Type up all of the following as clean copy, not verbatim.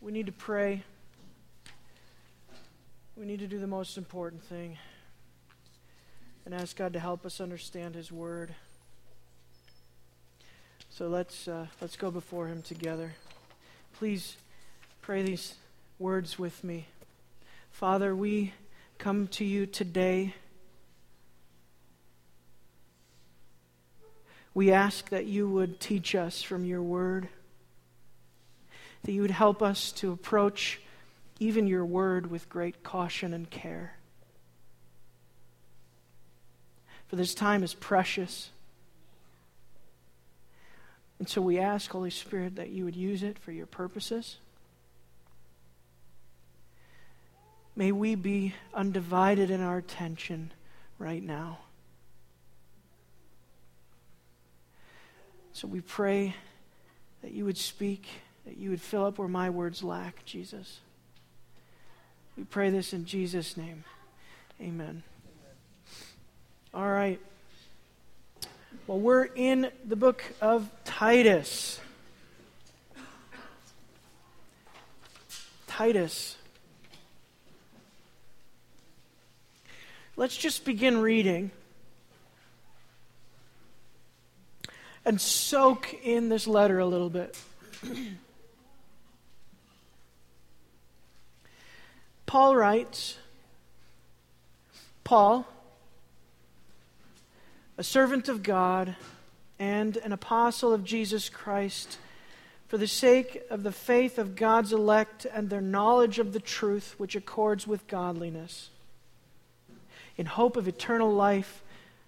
We need to pray. We need to do the most important thing and ask God to help us understand His Word. So let's go before Him together. Please pray these words with me. Father, we come to You today. We ask that You would teach us from Your Word, that You would help us to approach even Your Word with great caution and care. For this time is precious. And so we ask, Holy Spirit, that You would use it for Your purposes. May we be undivided in our attention right now. So we pray that You would speak, that You would fill up where my words lack, Jesus. We pray this in Jesus' name. Amen. All right. Well, we're in the book of Titus. Titus. Let's just begin reading and soak in this letter a little bit. Paul writes, Paul, a servant of God and an apostle of Jesus Christ, for the sake of the faith of God's elect and their knowledge of the truth which accords with godliness, in hope of eternal life,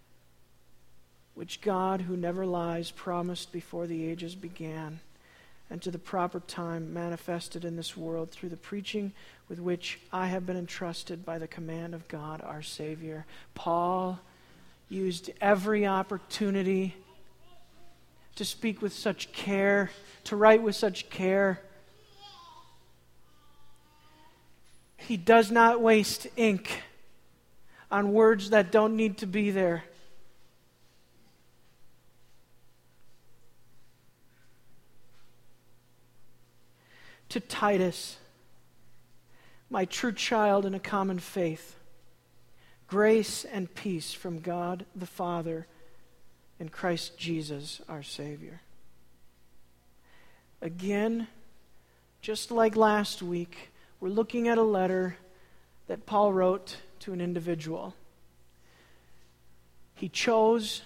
which God, who never lies, promised before the ages began, and to the proper time manifested in this world through the preaching with which I have been entrusted by the command of God our Savior. Paul used every opportunity to speak with such care, to write with such care. He does not waste ink on words that don't need to be there. To Titus, my true child in a common faith, grace and peace from God the Father and Christ Jesus our Savior. Again, just like last week, we're looking at a letter that Paul wrote to an individual. He chose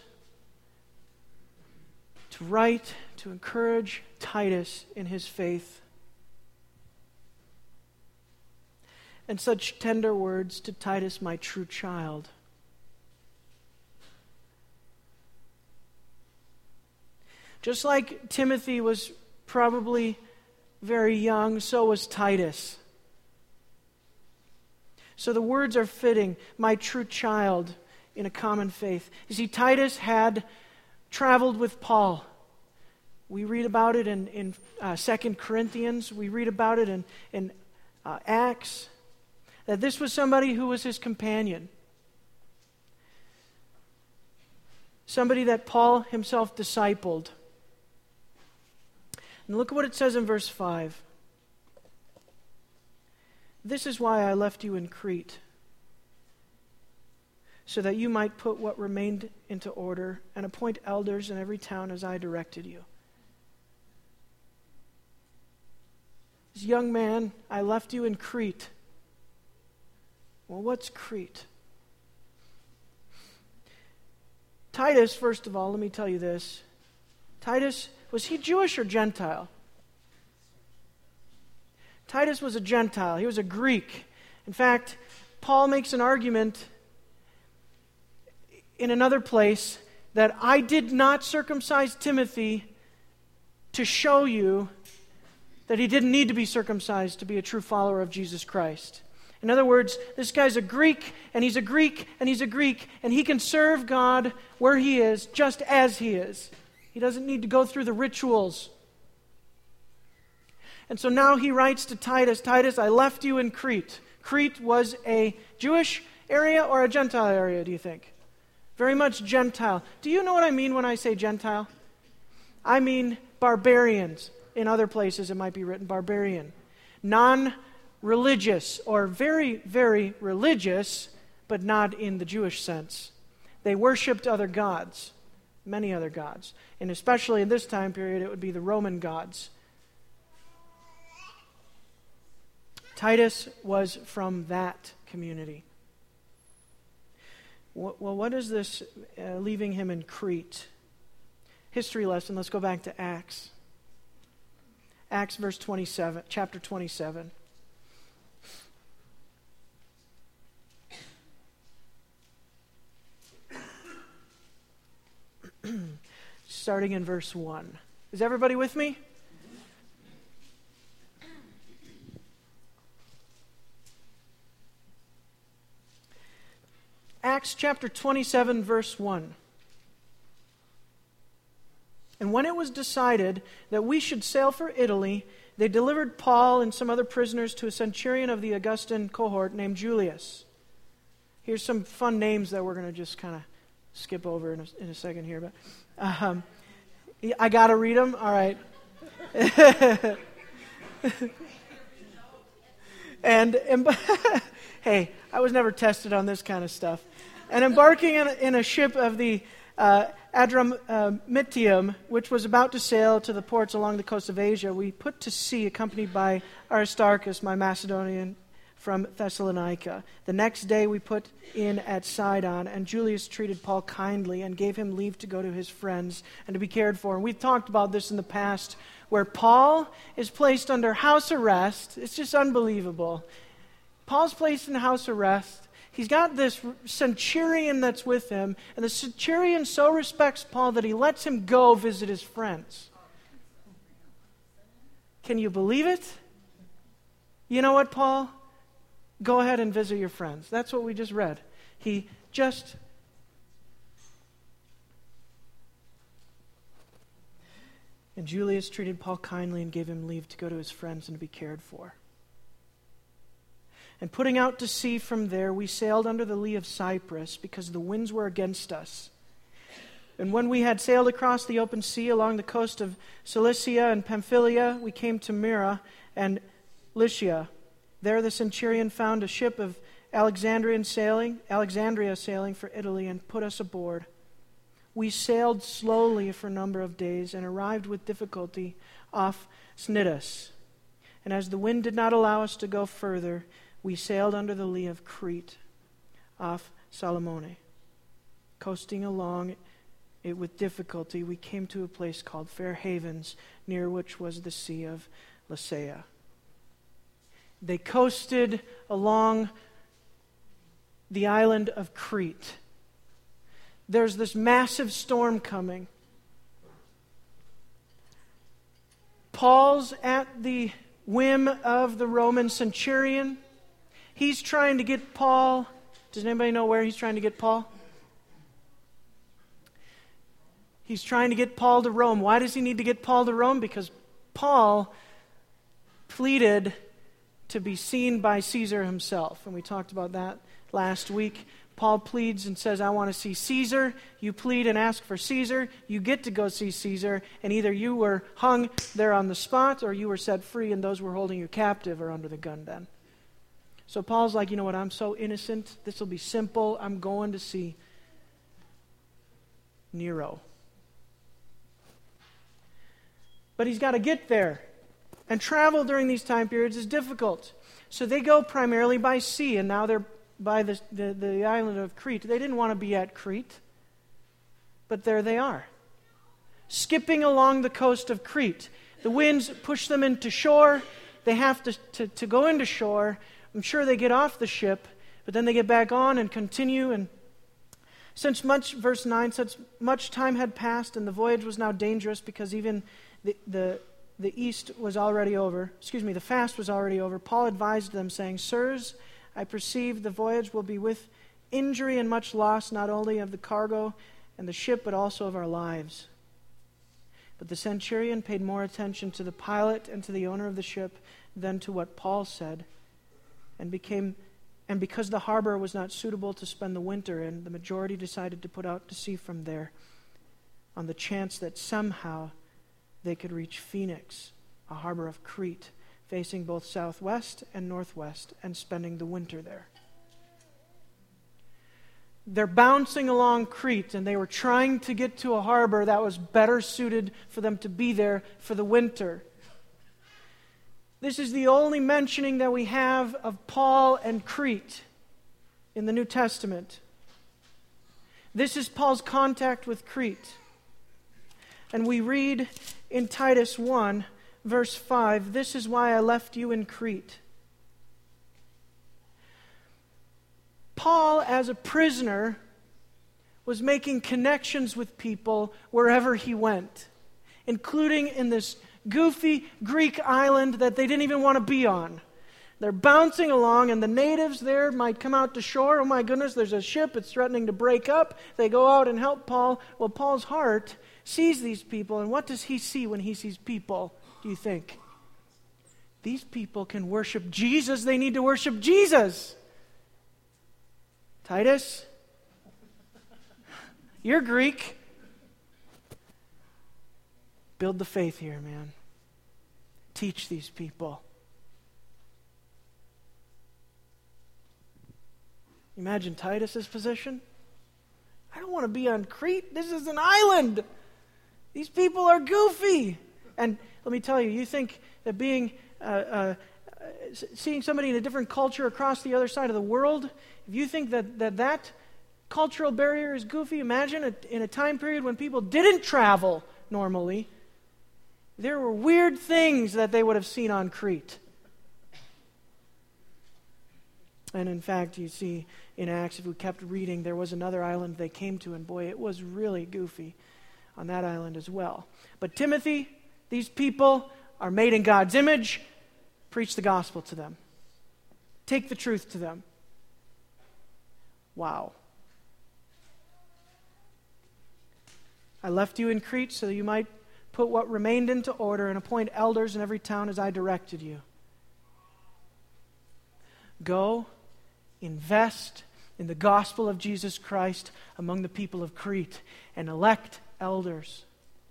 to write, to encourage Titus in his faith. And such tender words to Titus, my true child. Just like Timothy was probably very young, so was Titus. So the words are fitting, my true child in a common faith. You see, Titus had traveled with Paul. We read about it in 2 Corinthians. We read about it in Acts. That this was somebody who was his companion. Somebody that Paul himself discipled. And look at what it says in verse 5. This is why I left you in Crete, so that you might put what remained into order and appoint elders in every town as I directed you. This young man, I left you in Crete. Well, what's Crete? Titus, first of all, let me tell you this. Titus, was he Jewish or Gentile? Titus was a Gentile. He was a Greek. In fact, Paul makes an argument in another place that I did not circumcise Timothy to show you that he didn't need to be circumcised to be a true follower of Jesus Christ. In other words, this guy's a Greek, and he's a Greek, and he's a Greek, and he can serve God where he is, just as he is. He doesn't need to go through the rituals. And so now he writes to Titus, Titus, I left you in Crete. Crete was a Jewish area or a Gentile area, do you think? Very much Gentile. Do you know what I mean when I say Gentile? I mean barbarians. In other places it might be written barbarian. non-religious or very, very religious, but not in the Jewish sense. They worshipped other gods, many other gods. And especially in this time period, it would be the Roman gods. Titus was from that community. Well, what is this leaving him in Crete? History lesson, let's go back to Acts. Acts verse 27, chapter 27. Starting in verse 1. Is everybody with me? Acts chapter 27, verse 1. And when it was decided that we should sail for Italy, they delivered Paul and some other prisoners to a centurion of the Augustan cohort named Julius. Here's some fun names that we're going to just kind of skip over in a second here. But I got to read them? All right. and hey, I was never tested on this kind of stuff. And embarking in a ship of the Adramyttium, which was about to sail to the ports along the coast of Asia, we put to sea accompanied by Aristarchus, my Macedonian from Thessalonica. The next day we put in at Sidon, and Julius treated Paul kindly and gave him leave to go to his friends and to be cared for. And we've talked about this in the past, where Paul is placed under house arrest. It's just unbelievable. Paul's placed in house arrest. He's got this centurion that's with him, and the centurion so respects Paul that he lets him go visit his friends. Can you believe it? You know what, Paul? Go ahead and visit your friends. That's what we just read. And Julius treated Paul kindly and gave him leave to go to his friends and to be cared for. And putting out to sea from there, we sailed under the lee of Cyprus because the winds were against us. And when we had sailed across the open sea along the coast of Cilicia and Pamphylia, we came to Myra and Lycia. There the centurion found a ship of Alexandria sailing for Italy and put us aboard. We sailed slowly for a number of days and arrived with difficulty off Cnidus. And as the wind did not allow us to go further, we sailed under the lee of Crete off Salamone. Coasting along it with difficulty, we came to a place called Fair Havens, near which was the Sea of Lasea. They coasted along the island of Crete. There's this massive storm coming. Paul's at the whim of the Roman centurion. He's trying to get Paul. Does anybody know where he's trying to get Paul? He's trying to get Paul to Rome. Why does he need to get Paul to Rome? Because Paul pleaded to be seen by Caesar himself. And we talked about that last week. Paul pleads and says, I want to see Caesar. You plead and ask for Caesar. You get to go see Caesar. And either you were hung there on the spot or you were set free and those who were holding you captive are under the gun then. So Paul's like, you know what, I'm so innocent. This will be simple. I'm going to see Nero. But he's got to get there. And travel during these time periods is difficult. So they go primarily by sea, and now they're by the island of Crete. They didn't want to be at Crete, but there they are. Skipping along the coast of Crete. The winds push them into shore. They have to go into shore. I'm sure they get off the ship, but then they get back on and continue. And verse 9, since much time had passed and the voyage was now dangerous because even the fast was already over, Paul advised them, saying, Sirs, I perceive the voyage will be with injury and much loss, not only of the cargo and the ship, but also of our lives. But the centurion paid more attention to the pilot and to the owner of the ship than to what Paul said. And because the harbor was not suitable to spend the winter in, the majority decided to put out to sea from there on the chance that somehow they could reach Phoenix, a harbor of Crete, facing both southwest and northwest, and spending the winter there. They're bouncing along Crete, and they were trying to get to a harbor that was better suited for them to be there for the winter. This is the only mentioning that we have of Paul and Crete in the New Testament. This is Paul's contact with Crete. And we read in Titus 1, verse 5, "This is why I left you in Crete." Paul, as a prisoner, was making connections with people wherever he went, including in this goofy Greek island that they didn't even want to be on. They're bouncing along, and the natives there might come out to shore. Oh my goodness, there's a ship, it's threatening to break up. They go out and help Paul. Well, Paul's heart sees these people, and what does he see when he sees people, do you think? These people can worship Jesus. They need to worship Jesus. Titus, you're Greek. Build the faith here, man. Teach these people. Imagine Titus's position. I don't want to be on Crete. This is an island. These people are goofy. And let me tell you, you think that seeing somebody in a different culture across the other side of the world, if you think that cultural barrier is goofy, imagine in a time period when people didn't travel normally, there were weird things that they would have seen on Crete. And in fact, you see in Acts, if we kept reading, there was another island they came to, and boy, it was really goofy on that island as well. But Timothy, these people are made in God's image. Preach the gospel to them. Take the truth to them. Wow. I left you in Crete so that you might put what remained into order and appoint elders in every town as I directed you. Go, invest in the gospel of Jesus Christ among the people of Crete and elect elders.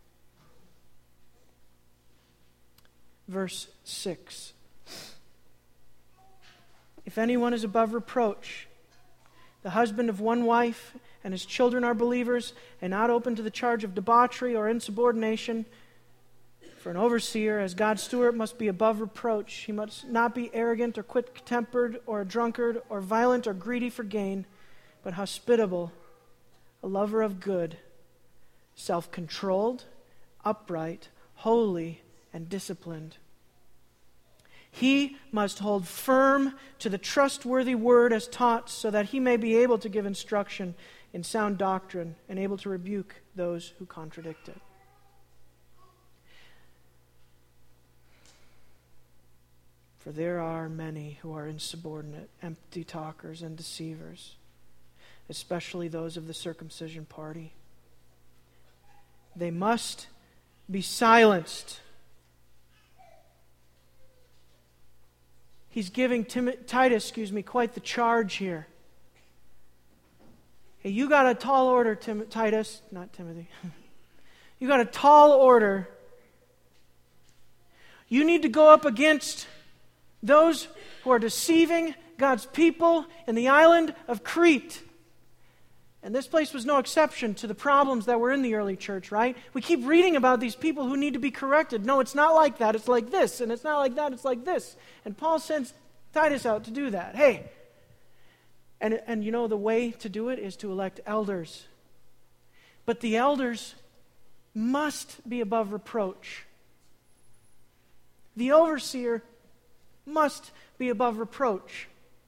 Verse 6. If anyone is above reproach, the husband of one wife, and his children are believers, and not open to the charge of debauchery or insubordination, for an overseer, as God's steward, must be above reproach. He must not be arrogant or quick-tempered or a drunkard or violent or greedy for gain, but hospitable, a lover of good, self-controlled, upright, holy, and disciplined. He must hold firm to the trustworthy word as taught, so that he may be able to give instruction in sound doctrine and able to rebuke those who contradict it. For there are many who are insubordinate, empty talkers, and deceivers, especially those of the circumcision party. They must be silenced. He's giving Titus, quite the charge here. Hey, you got a tall order, Titus, not Timothy. You got a tall order. You need to go up against those who are deceiving God's people in the island of Crete. And this place was no exception to the problems that were in the early church, right? We keep reading about these people who need to be corrected. No, it's not like that. It's like this. And it's not like that. It's like this. And Paul sends Titus out to do that. Hey. And you know, the way to do it is to elect elders. But the elders must be above reproach. The overseer must be above reproach.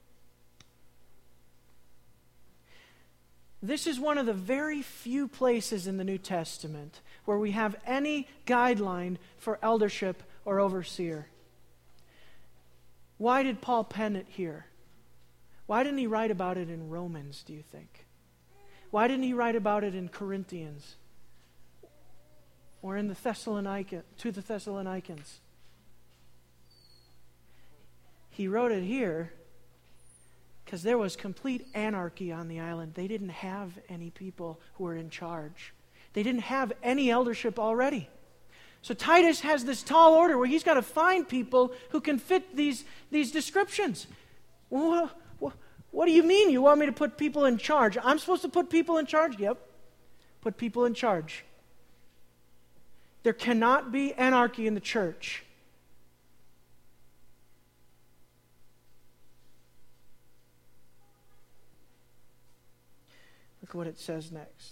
This is one of the very few places in the New Testament where we have any guideline for eldership or overseer. Why did Paul pen it here? Why didn't he write about it in Romans, do you think? Why didn't he write about it in Corinthians? Or in the Thessalonians? He wrote it here because there was complete anarchy on the island. They didn't have any people who were in charge. They didn't have any eldership already. So Titus has this tall order where he's got to find people who can fit these descriptions. Well, what do you mean you want me to put people in charge? I'm supposed to put people in charge? Yep. Put people in charge. There cannot be anarchy in the church. Look what it says next.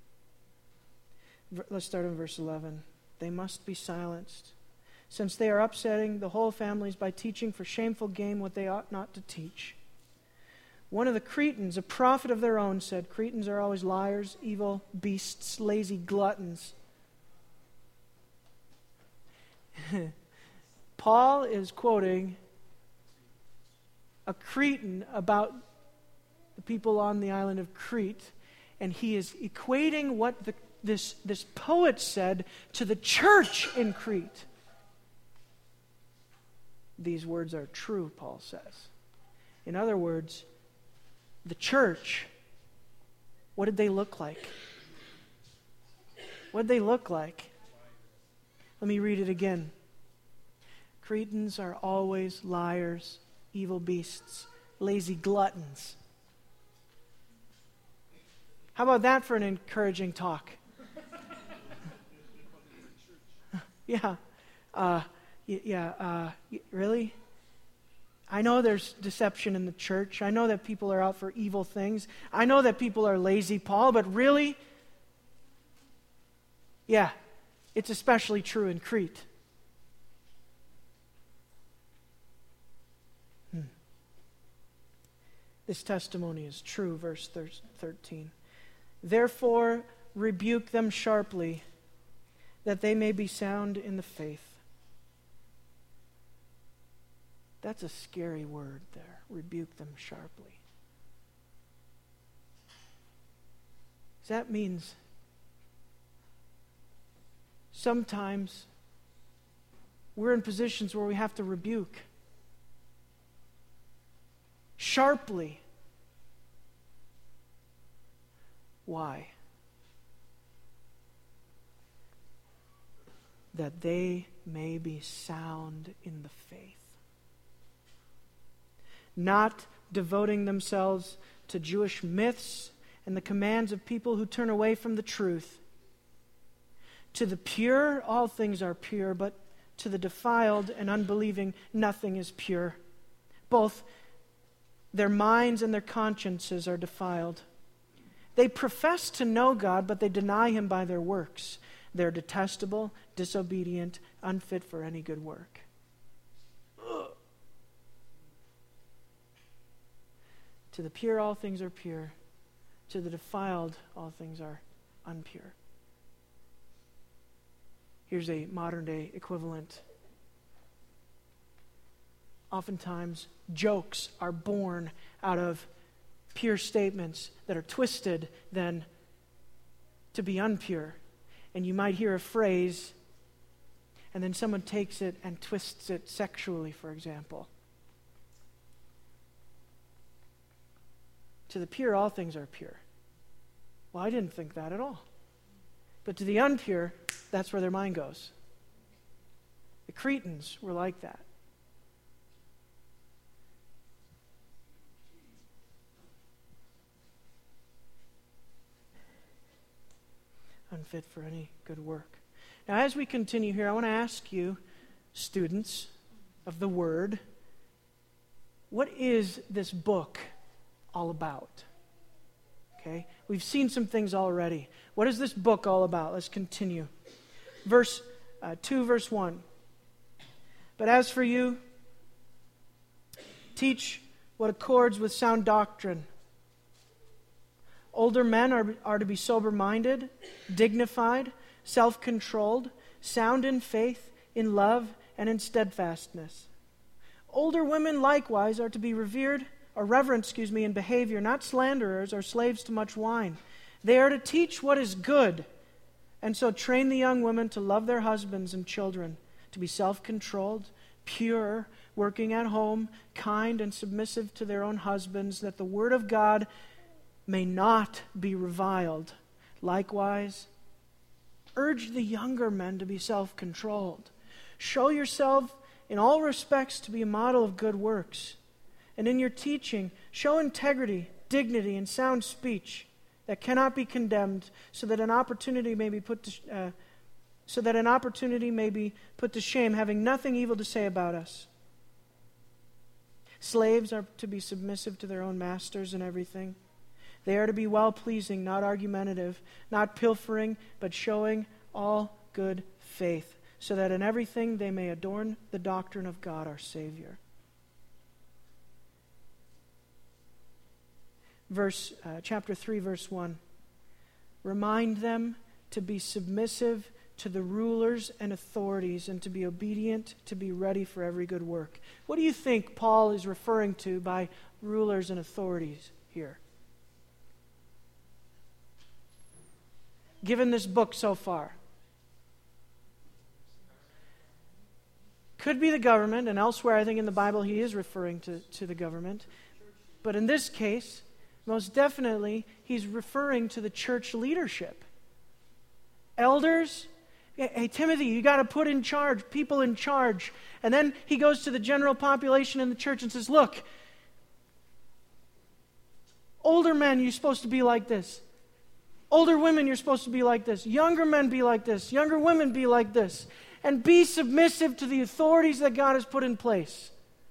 Let's start in verse 11. They must be silenced, since they are upsetting the whole families by teaching for shameful gain what they ought not to teach. One of the Cretans, a prophet of their own, said, Cretans are always liars, evil beasts, lazy gluttons. Paul is quoting a Cretan about the people on the island of Crete, and he is equating what this poet said to the church in Crete. These words are true, Paul says. In other words, the church, what did they look like? What did they look like? Let me read it again. Cretans are always liars, evil beasts, lazy gluttons. How about that for an encouraging talk? Yeah. Really? I know there's deception in the church. I know that people are out for evil things. I know that people are lazy, Paul, but really? Yeah, it's especially true in Crete. This testimony is true, verse 13. Therefore, rebuke them sharply, that they may be sound in the faith. That's a scary word there. Rebuke them sharply. That means sometimes we're in positions where we have to rebuke sharply. Why? That they may be sound in the faith. Not devoting themselves to Jewish myths and the commands of people who turn away from the truth. To the pure, all things are pure, but to the defiled and unbelieving, nothing is pure. Both their minds and their consciences are defiled. They profess to know God, but they deny Him by their works. They're detestable, disobedient, unfit for any good work. To the pure, all things are pure. To the defiled, all things are unpure. Here's a modern-day equivalent. Oftentimes, jokes are born out of pure statements that are twisted then to be unpure. And you might hear a phrase, and then someone takes it and twists it sexually, for example. To the pure, all things are pure. Well, I didn't think that at all. But to the unpure, that's where their mind goes. The Cretans were like that. Unfit for any good work. Now, as we continue here, I want to ask you, students of the Word, what is this book all about? Okay, we've seen some things already. What is this book all about? Let's continue. Verse 2, verse 1. But as for you, teach what accords with sound doctrine. Older men are to be sober-minded, dignified, self-controlled, sound in faith, in love, and in steadfastness. Older women likewise are to be reverent in behavior, not slanderers or slaves to much wine. They are to teach what is good, and so train the young women to love their husbands and children, to be self-controlled, pure, working at home, kind and submissive to their own husbands, that the word of God may not be reviled. Likewise, Urge the younger men to be self-controlled. Show yourself in all respects to be a model of good works. And in your teaching, show integrity, dignity, and sound speech that cannot be condemned, so that an opportunity may be put to shame, having nothing evil to say about us. Slaves are to be submissive to their own masters in everything. They are to be well-pleasing, not argumentative, not pilfering, but showing all good faith, so that in everything they may adorn the doctrine of God our Savior. Chapter 3, verse 1. Remind them to be submissive to the rulers and authorities, and to be obedient, to be ready for every good work. What do you think Paul is referring to by rulers and authorities here? Given this book so far. Could be the government, and elsewhere I think in the Bible he is referring to the government. But in this case, most definitely he's referring to the church leadership. Elders, hey, Timothy, you got to put in charge, people in charge. And then he goes to the general population in the church and says, look, older men, you're supposed to be like this. Older women, you're supposed to be like this. Younger men, be like this. Younger women, be like this. And be submissive to the authorities that God has put in place.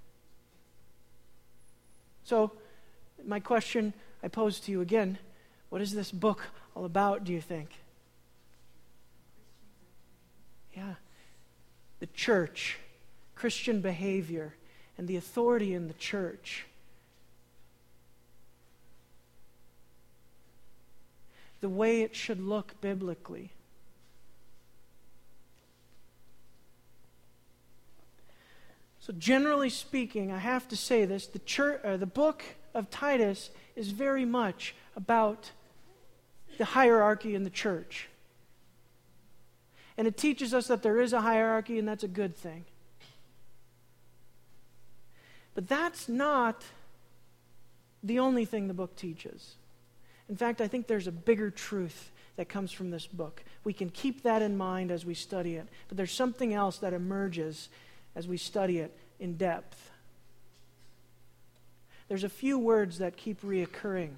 So, my question I pose to you again, what is this book all about, do you think? Yeah. The church, Christian behavior, and the authority in the church. The way it should look biblically. So generally speaking, I have to say this, the book of Titus is very much about the hierarchy in the church. And it teaches us that there is a hierarchy, and that's a good thing. But that's not the only thing the book teaches. In fact, I think there's a bigger truth that comes from this book. We can keep that in mind as we study it, but there's something else that emerges as we study it in depth. There's a few words that keep reoccurring.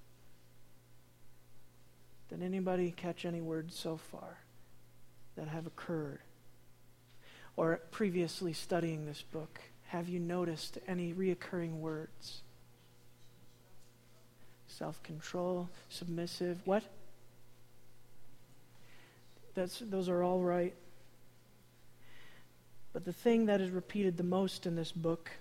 Did anybody catch any words so far that have occurred? Or previously studying this book, have you noticed any reoccurring words? Self-control, submissive, what? Those are all right. But the thing that is repeated the most in this book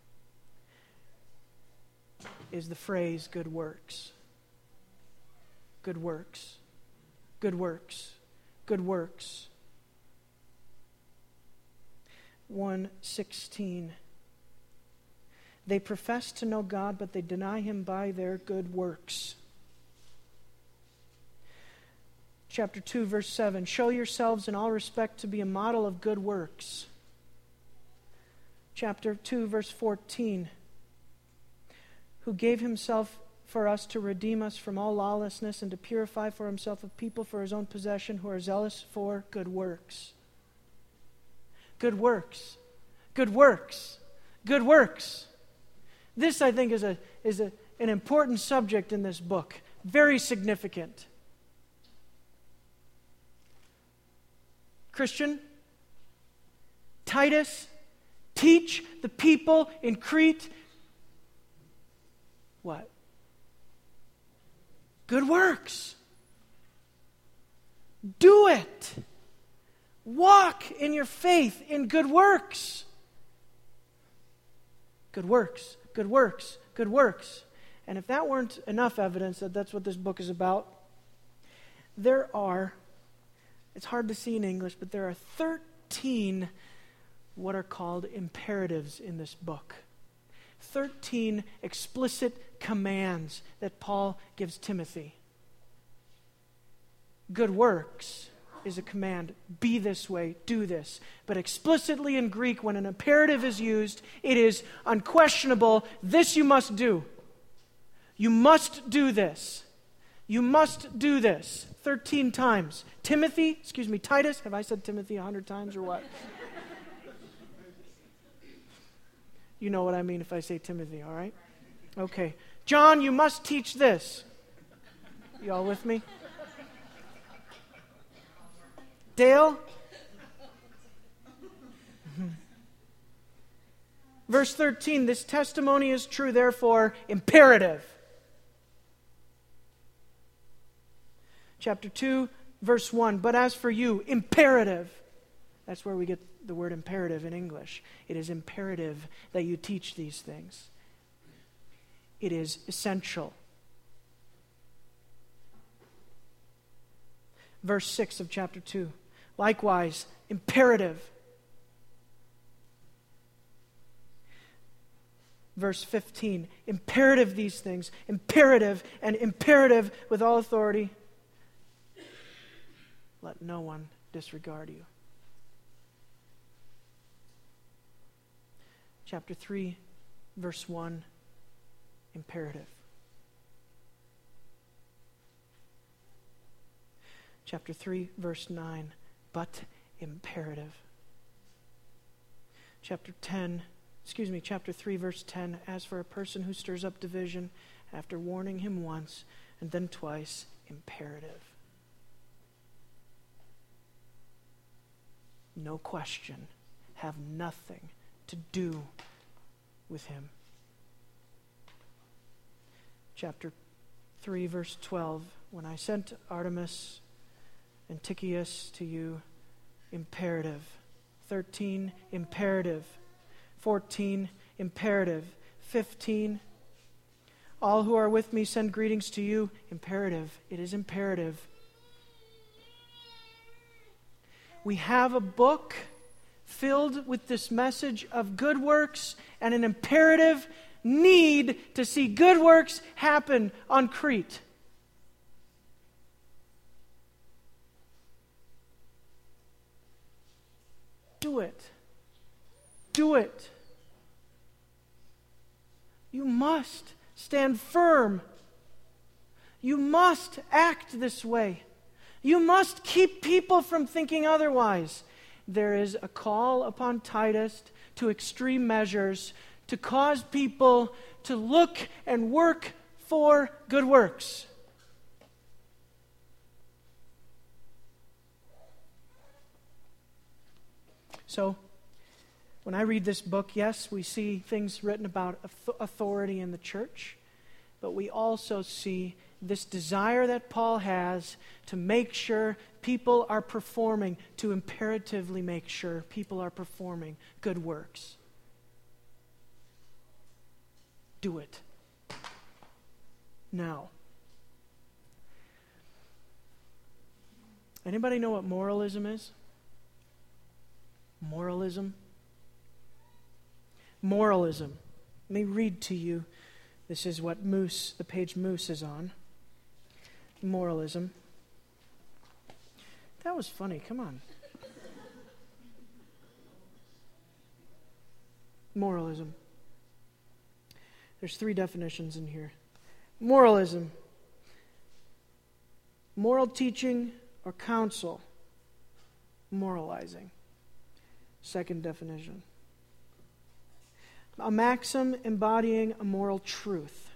is the phrase, good works. Good works. Good works. Good works. 1:16. They profess to know God, but they deny Him by their good works. Chapter 2, verse 7. Show yourselves in all respect to be a model of good works. Chapter 2, verse 14. Who gave Himself for us to redeem us from all lawlessness and to purify for Himself a people for His own possession who are zealous for good works. Good works. Good works. Good works. This, I think, is an important subject in this book. Very significant. Christian, Titus, teach the people in Crete what? Good works. Do it. Walk in your faith in good works. Good works, good works, good works. And if that weren't enough evidence that that's what this book is about, it's hard to see in English, but there are 13 what are called imperatives in this book. 13 explicit commands that Paul gives Timothy. Good works is a command. Be this way, do this. But explicitly in Greek, when an imperative is used, it is unquestionable. This you must do. You must do this. You must do this 13 times. Titus, have I said Timothy 100 times or what? You know what I mean if I say Timothy, all right? Okay. John, you must teach this. You all with me? Dale? Verse 13, this testimony is true, therefore imperative. Chapter 2, verse 1, but as for you, imperative. That's where we get the word imperative in English. It is imperative that you teach these things. It is essential. Verse 6 of chapter 2, likewise, imperative. Verse 15, imperative these things, imperative and imperative with all authority. Let no one disregard you. Chapter 3, verse 1, imperative. Chapter 3, verse 9, but imperative. Chapter 3, verse 10, as for a person who stirs up division, after warning him once and then twice, imperative. No question, have nothing to do with him. Chapter 3, verse 12, when I sent Artemas and Tychicus to you, imperative. 13, imperative. 14, imperative. 15, all who are with me send greetings to you, imperative. It is imperative. We have a book filled with this message of good works and an imperative need to see good works happen on Crete. Do it. Do it. You must stand firm. You must act this way. You must keep people from thinking otherwise. There is a call upon Titus to extreme measures to cause people to look and work for good works. So, when I read this book, yes, we see things written about authority in the church, but we also see this desire that Paul has to make sure people are performing, to imperatively make sure people are performing good works. Do it. Now. Anybody know what moralism is? Moralism? Moralism. Let me read to you. This is what the page Moose is on. Moralism. That was funny. Come on. Moralism. There's 3 definitions in here. Moralism. Moral teaching or counsel. Moralizing. Second definition. A maxim embodying a moral truth.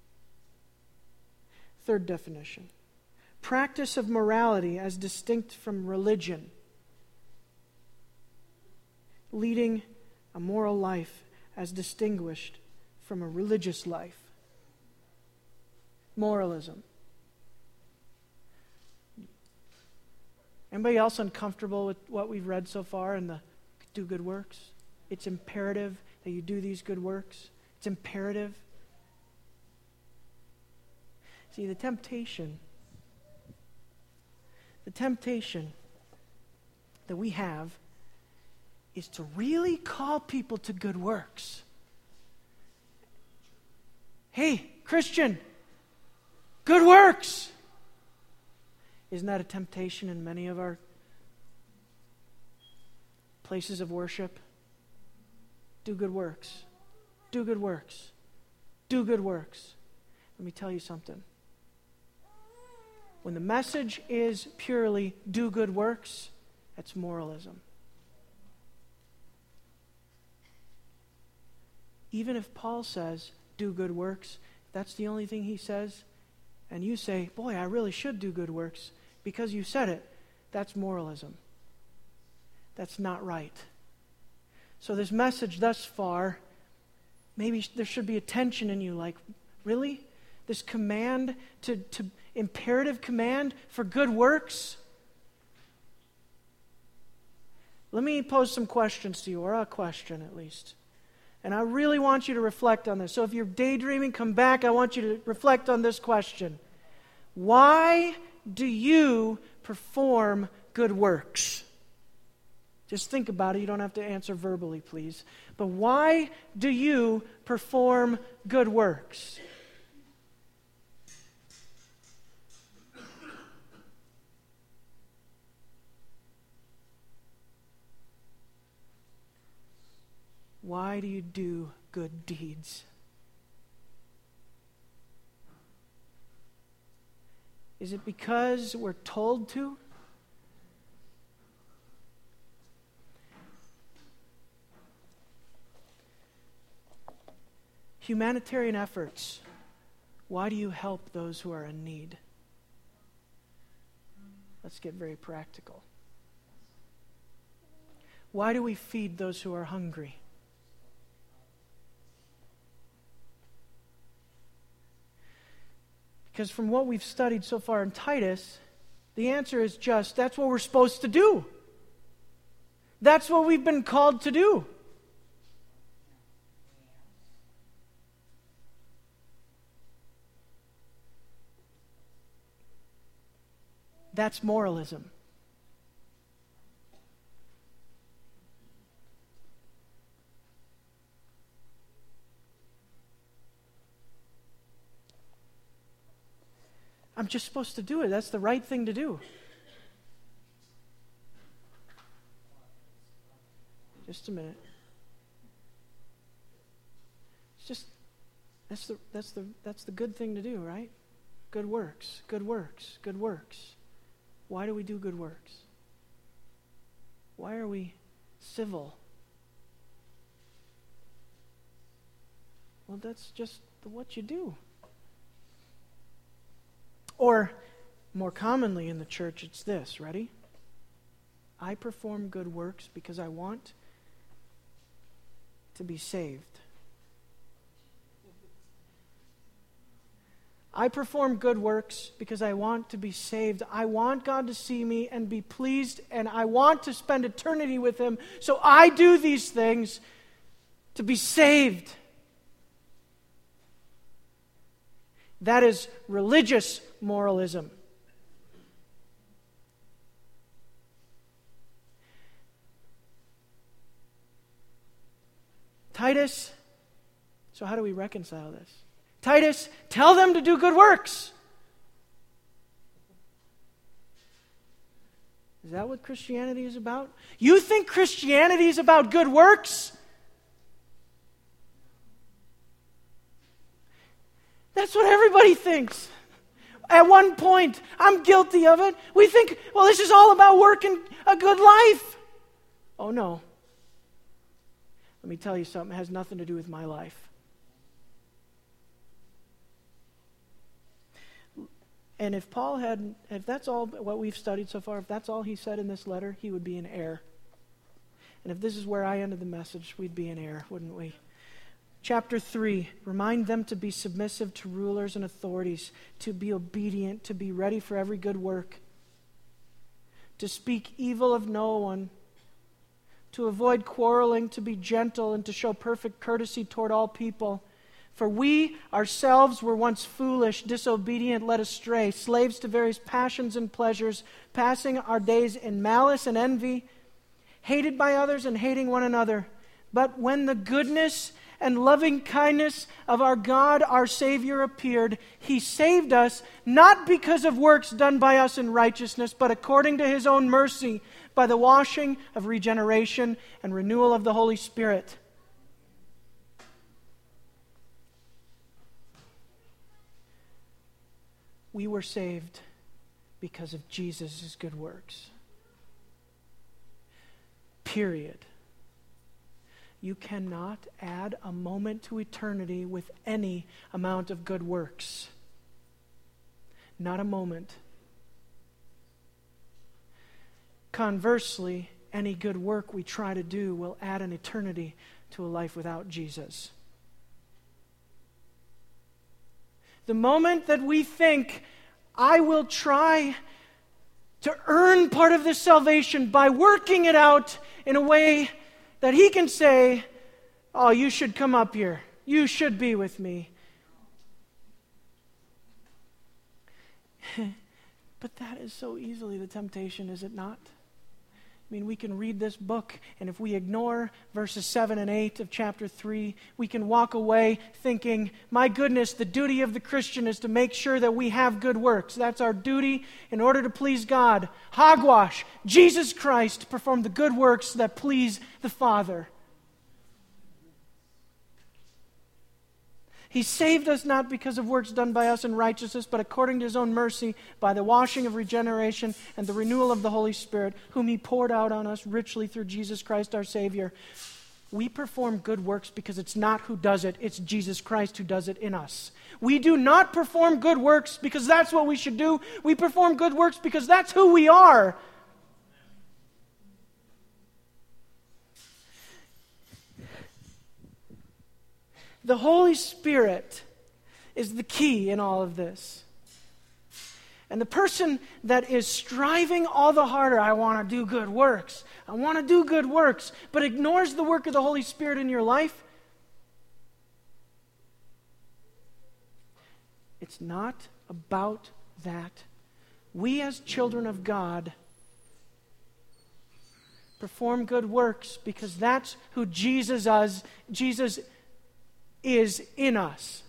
Third definition. Practice of morality as distinct from religion. Leading a moral life as distinguished from a religious life. Moralism. Anybody else uncomfortable with what we've read so far in the do good works? It's imperative that you do these good works. It's imperative. See, the temptation that we have is to really call people to good works. Hey, Christian, good works. Isn't that a temptation in many of our places of worship? Do good works. Do good works. Do good works. Let me tell you something. When the message is purely do good works, that's moralism. Even if Paul says do good works, if that's the only thing he says, and you say, boy, I really should do good works because you said it, that's moralism. That's not right. So this message thus far, maybe there should be a tension in you, like, really? This command to imperative command for good works? Let me pose some questions to you, or a question at least. And I really want you to reflect on this. So if you're daydreaming, come back. I want you to reflect on this question. Why do you perform good works? Just think about it. You don't have to answer verbally, please. But why do you perform good works? Why do you do good deeds? Is it because we're told to? Humanitarian efforts. Why do you help those who are in need? Let's get very practical. Why do we feed those who are hungry? Because from what we've studied so far in Titus, the answer is just, that's what we're supposed to do. That's what we've been called to do. That's moralism. I'm just supposed to do it. That's the right thing to do. Just a minute. It's just that's the good thing to do, right? Good works, good works, good works. Why do we do good works? Why are we civil? Well, that's just what you do. Or, more commonly in the church, it's this. Ready? I perform good works because I want to be saved. I perform good works because I want to be saved. I want God to see me and be pleased, and I want to spend eternity with Him. So I do these things to be saved. That is religious moralism. Titus, so how do we reconcile this? Titus, tell them to do good works. Is that what Christianity is about? You think Christianity is about good works? That's what everybody thinks. At one point, I'm guilty of it. We think, well, this is all about working a good life. Oh, no. Let me tell you something. It has nothing to do with my life. And if that's all what we've studied so far, if that's all he said in this letter, he would be in error. And if this is where I ended the message, we'd be in error, wouldn't we? Chapter 3, remind them to be submissive to rulers and authorities, to be obedient, to be ready for every good work, to speak evil of no one, to avoid quarreling, to be gentle, and to show perfect courtesy toward all people. For we ourselves were once foolish, disobedient, led astray, slaves to various passions and pleasures, passing our days in malice and envy, hated by others and hating one another. But when the goodness and loving kindness of our God, our Savior, appeared, He saved us, not because of works done by us in righteousness, but according to His own mercy, by the washing of regeneration and renewal of the Holy Spirit. We were saved because of Jesus' good works. Period. You cannot add a moment to eternity with any amount of good works. Not a moment. Conversely, any good work we try to do will add an eternity to a life without Jesus. The moment that we think, I will try to earn part of this salvation by working it out in a way that He can say, oh, you should come up here. You should be with me. But that is so easily the temptation, is it not? I mean, we can read this book, and if we ignore verses 7 and 8 of chapter 3, we can walk away thinking, my goodness, the duty of the Christian is to make sure that we have good works. That's our duty in order to please God. Hogwash, Jesus Christ performed the good works that please the Father. He saved us not because of works done by us in righteousness, but according to His own mercy, by the washing of regeneration and the renewal of the Holy Spirit, whom He poured out on us richly through Jesus Christ our Savior. We perform good works because it's not who does it, it's Jesus Christ who does it in us. We do not perform good works because that's what we should do. We perform good works because that's who we are. The Holy Spirit is the key in all of this. And the person that is striving all the harder, I want to do good works, I want to do good works, but ignores the work of the Holy Spirit in your life, it's not about that. We as children of God perform good works because that's who Jesus is in us,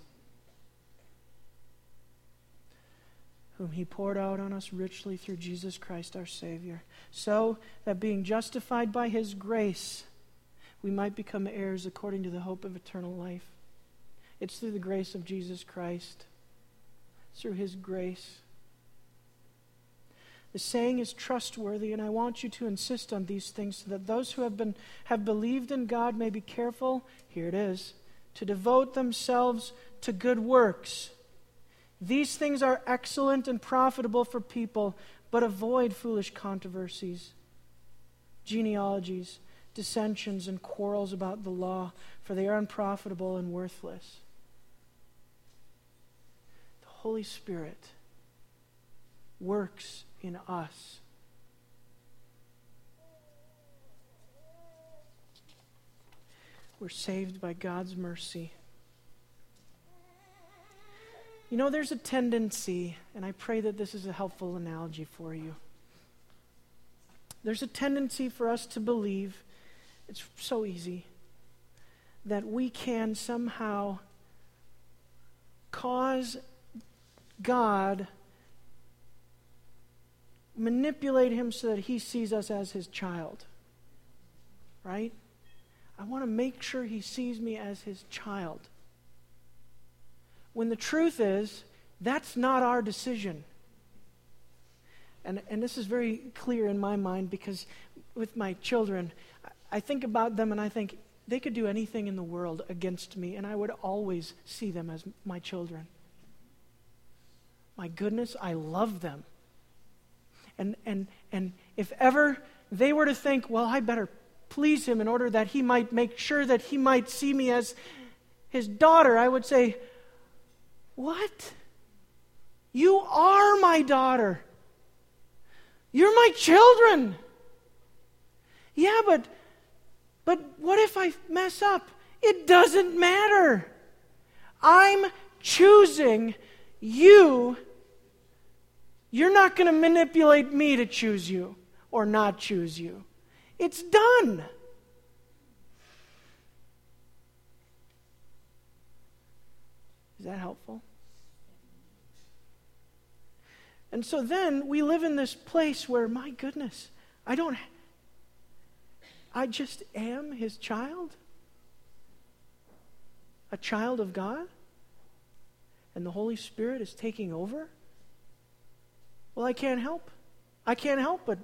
whom He poured out on us richly through Jesus Christ our Savior, so that being justified by His grace, we might become heirs according to the hope of eternal life. It's through the grace of Jesus Christ. It's through His grace. The saying is trustworthy, and I want you to insist on these things so that those who have believed in God may be careful, here it is, to devote themselves to good works. These things are excellent and profitable for people, but avoid foolish controversies, genealogies, dissensions, and quarrels about the law, for they are unprofitable and worthless. The Holy Spirit works in us. We're saved by God's mercy. You know, there's a tendency, and I pray that this is a helpful analogy for you. There's a tendency for us to believe, it's so easy, that we can somehow cause God, manipulate Him so that He sees us as His child. Right? I want to make sure He sees me as His child. When the truth is, that's not our decision. And this is very clear in my mind because with my children, I think about them and I think they could do anything in the world against me and I would always see them as my children. My goodness, I love them. And if ever they were to think, well, I better please Him in order that He might make sure that He might see me as His daughter, I would say, what? You are my daughter. You're my children. Yeah, but what if I mess up? It doesn't matter. I'm choosing you. You're not going to manipulate me to choose you or not choose you. It's done. Is that helpful? And so then we live in this place where, my goodness, I just am His child, a child of God, and the Holy Spirit is taking over. Well, I can't help but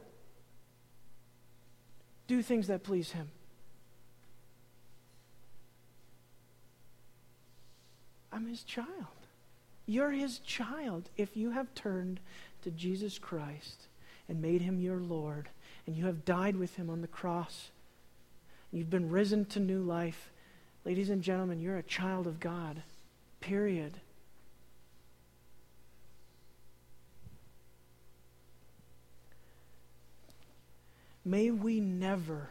do things that please Him. I'm His child. You're His child if you have turned to Jesus Christ and made Him your Lord, and you have died with Him on the cross. You've been risen to new life. Ladies and gentlemen, you're a child of God. Period. May we never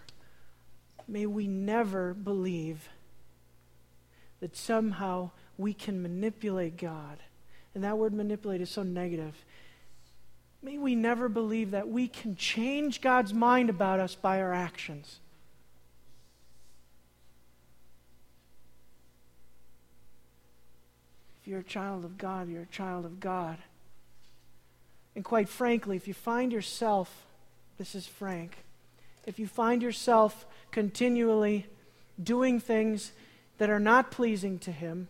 believe that somehow we can manipulate God. And that word manipulate is so negative. May we never believe that we can change God's mind about us by our actions. If you're a child of God, you're a child of God. And quite frankly, if you find yourself, this is frank, if you find yourself continually doing things that are not pleasing to Him,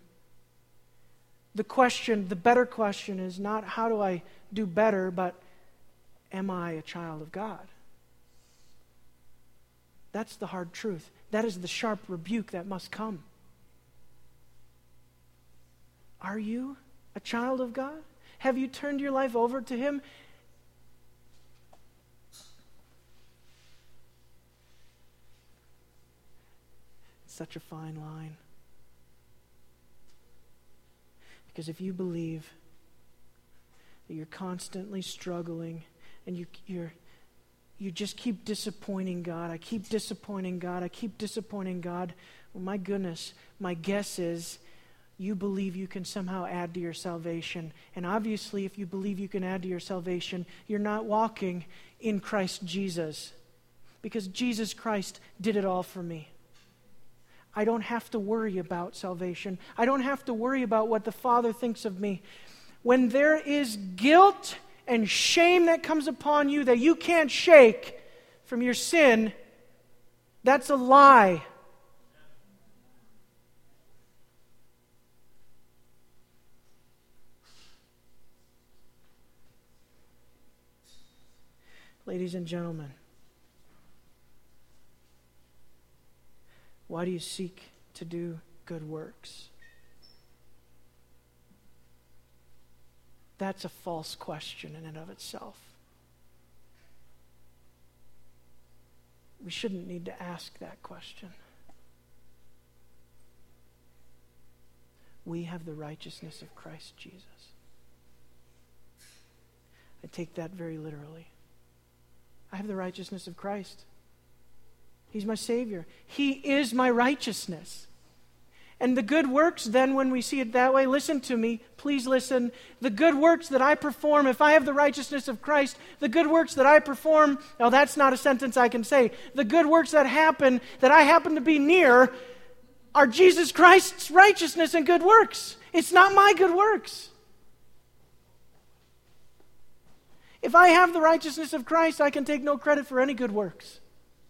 the better question is not how do I do better, but am I a child of God? That's the hard truth. That is the sharp rebuke that must come. Are you a child of God? Have you turned your life over to Him? It's such a fine line. Because if you believe that you're constantly struggling and you just keep disappointing God, I keep disappointing God, well, my goodness, my guess is you believe you can somehow add to your salvation. And obviously, if you believe you can add to your salvation, you're not walking in Christ Jesus. Because Jesus Christ did it all for me. I don't have to worry about salvation. I don't have to worry about what the Father thinks of me. When there is guilt and shame that comes upon you that you can't shake from your sin, that's a lie. Ladies and gentlemen, why do you seek to do good works? That's a false question in and of itself. We shouldn't need to ask that question. We have the righteousness of Christ Jesus. I take that very literally. I have the righteousness of Christ. He's my Savior. He is my righteousness. And the good works, then, when we see it that way, listen to me, please listen. The good works that I perform, if I have the righteousness of Christ, the good works that I perform, now that's not a sentence I can say. The good works that I happen to be near, are Jesus Christ's righteousness and good works. It's not my good works. If I have the righteousness of Christ, I can take no credit for any good works.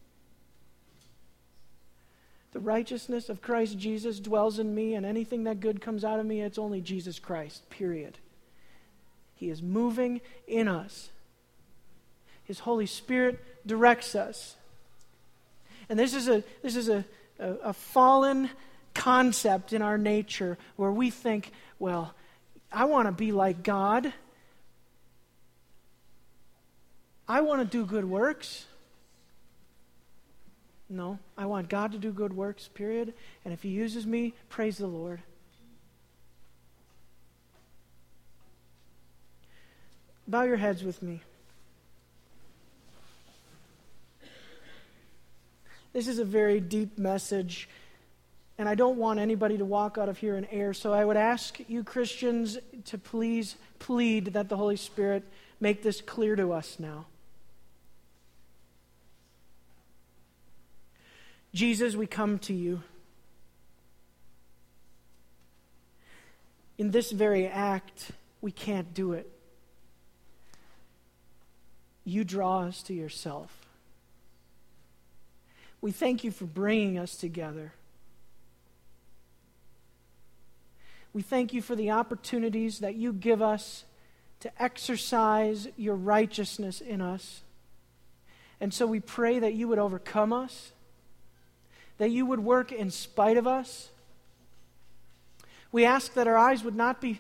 The righteousness of Christ Jesus dwells in me, and anything that good comes out of me, it's only Jesus Christ, period. He is moving in us. His Holy Spirit directs us. And this is a fallen concept in our nature where we think, well, I want to be like God. I want to do good works. No, I want God to do good works, period. And if He uses me, praise the Lord. Bow your heads with me. This is a very deep message, and I don't want anybody to walk out of here in air, so I would ask you Christians to please plead that the Holy Spirit make this clear to us now. Jesus, we come to you. In this very act, we can't do it. You draw us to yourself. We thank you for bringing us together. We thank you for the opportunities that you give us to exercise your righteousness in us. And so we pray that you would overcome us, that you would work in spite of us. We ask that our eyes would not be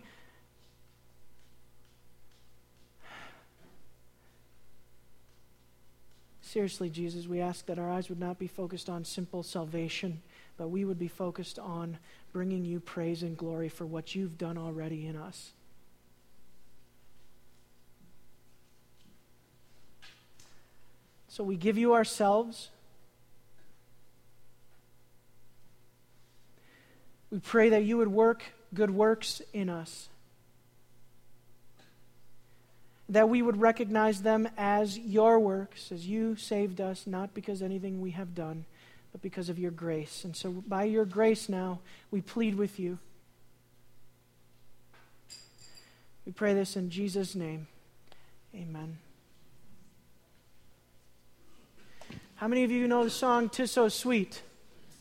seriously, Jesus, we ask that our eyes would not be focused on simple salvation, but we would be focused on bringing you praise and glory for what you've done already in us. So we give you ourselves. We pray that you would work good works in us, that we would recognize them as your works, as you saved us, not because anything we have done, but because of your grace. And so by your grace now, we plead with you. We pray this in Jesus' name. Amen. How many of you know the song "'Tis So Sweet"?